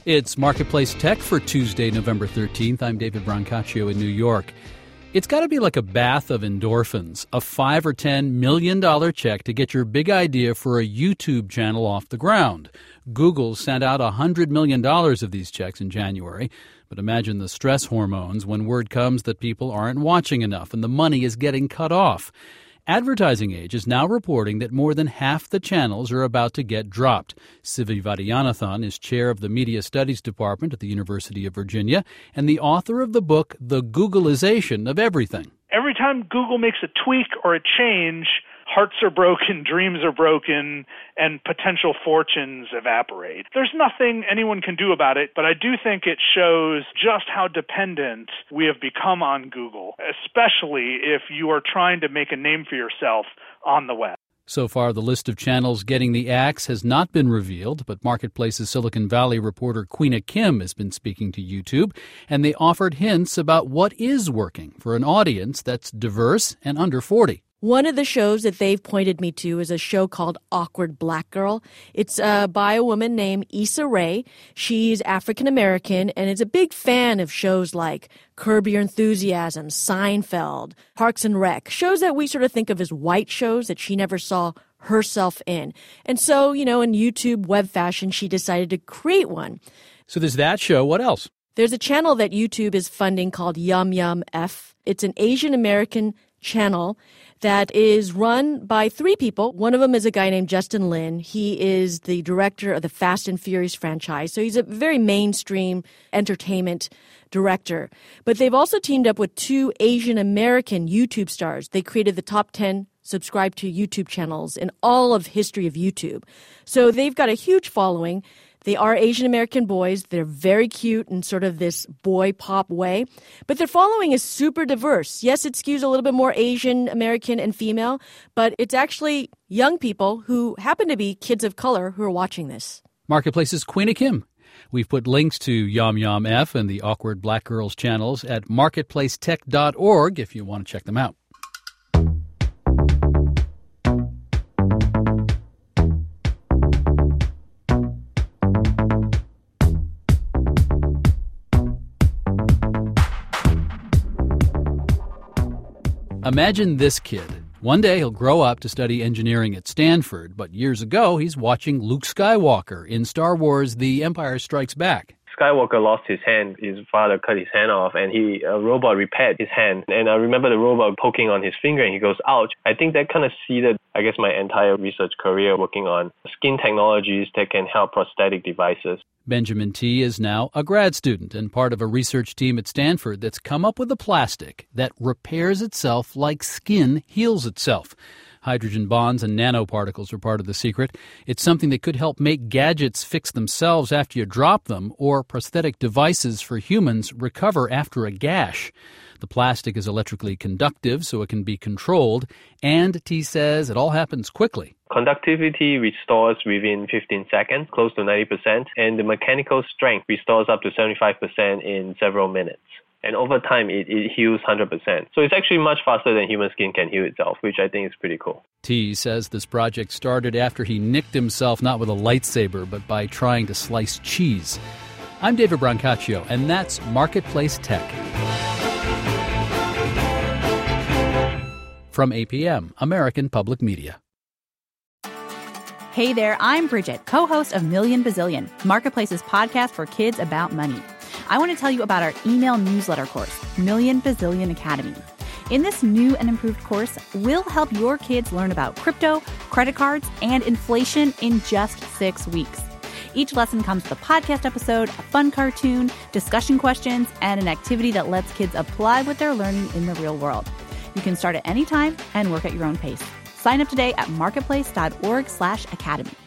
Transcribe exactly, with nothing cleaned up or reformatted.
It's Marketplace Tech for Tuesday, November thirteenth. I'm David Brancaccio in New York. It's got to be like a bath of endorphins, a five or ten million dollar check to get your big idea for a YouTube channel off the ground. Google sent out one hundred million dollars of these checks in January. But imagine the stress hormones when word comes that people aren't watching enough and the money is getting cut off. Advertising Age is now reporting that more than half the channels are about to get dropped. Sivi Vaidyanathan is chair of the Media Studies Department at the University of Virginia and the author of the book, The Googleization of Everything. Every time Google makes a tweak or a change, hearts are broken, dreams are broken, and potential fortunes evaporate. There's nothing anyone can do about it, but I do think it shows just how dependent we have become on Google, especially if you are trying to make a name for yourself on the web. So far, the list of channels getting the axe has not been revealed, but Marketplace's Silicon Valley reporter Queena Kim has been speaking to YouTube, and they offered hints about what is working for an audience that's diverse and under forty. One of the shows that they've pointed me to is a show called Awkward Black Girl. It's uh, by a woman named Issa Rae. She's African-American and is a big fan of shows like Curb Your Enthusiasm, Seinfeld, Parks and Rec, shows that we sort of think of as white shows that she never saw herself in. And so, you know, in YouTube web fashion, she decided to create one. So there's that show. What else? There's a channel that YouTube is funding called Yum Yum F. It's an Asian-American channel that is run by three people. One of them is a guy named Justin Lin. He is the director of the Fast and Furious franchise. So he's a very mainstream entertainment director. But they've also teamed up with two Asian American YouTube stars. They created the top ten subscribed to YouTube channels in all of history of YouTube. So they've got a huge following. They are Asian American boys. They're very cute in sort of this boy pop way. But their following is super diverse. Yes, it skews a little bit more Asian American and female, but it's actually young people who happen to be kids of color who are watching this. Marketplace's Queena Kim. We've put links to Yum Yum F and the Awkward Black Girls channels at marketplace tech dot org if you want to check them out. Imagine this kid. One day he'll grow up to study engineering at Stanford, but years ago he's watching Luke Skywalker in Star Wars The Empire Strikes Back. Skywalker lost his hand. His father cut his hand off, and he a robot repaired his hand. And I remember the robot poking on his finger, and he goes, ouch. I think that kind of seeded, I guess, my entire research career working on skin technologies that can help prosthetic devices. Benjamin T. is now a grad student and part of a research team at Stanford that's come up with a plastic that repairs itself like skin heals itself. Hydrogen bonds and nanoparticles are part of the secret. It's something that could help make gadgets fix themselves after you drop them, or prosthetic devices for humans recover after a gash. The plastic is electrically conductive, so it can be controlled, and T says it all happens quickly. Conductivity restores within fifteen seconds, close to ninety percent, and the mechanical strength restores up to seventy-five percent in several minutes. And over time, it, it heals one hundred percent. So it's actually much faster than human skin can heal itself, which I think is pretty cool. T says this project started after he nicked himself not with a lightsaber, but by trying to slice cheese. I'm David Brancaccio, and that's Marketplace Tech. From A P M, American Public Media. Hey there, I'm Bridget, co-host of Million Bazillion, Marketplace's podcast for kids about money. I want to tell you about our email newsletter course, Million Bazillion Academy. In this new and improved course, we'll help your kids learn about crypto, credit cards, and inflation in just six weeks. Each lesson comes with a podcast episode, a fun cartoon, discussion questions, and an activity that lets kids apply what they're learning in the real world. You can start at any time and work at your own pace. Sign up today at marketplace dot org slash academy.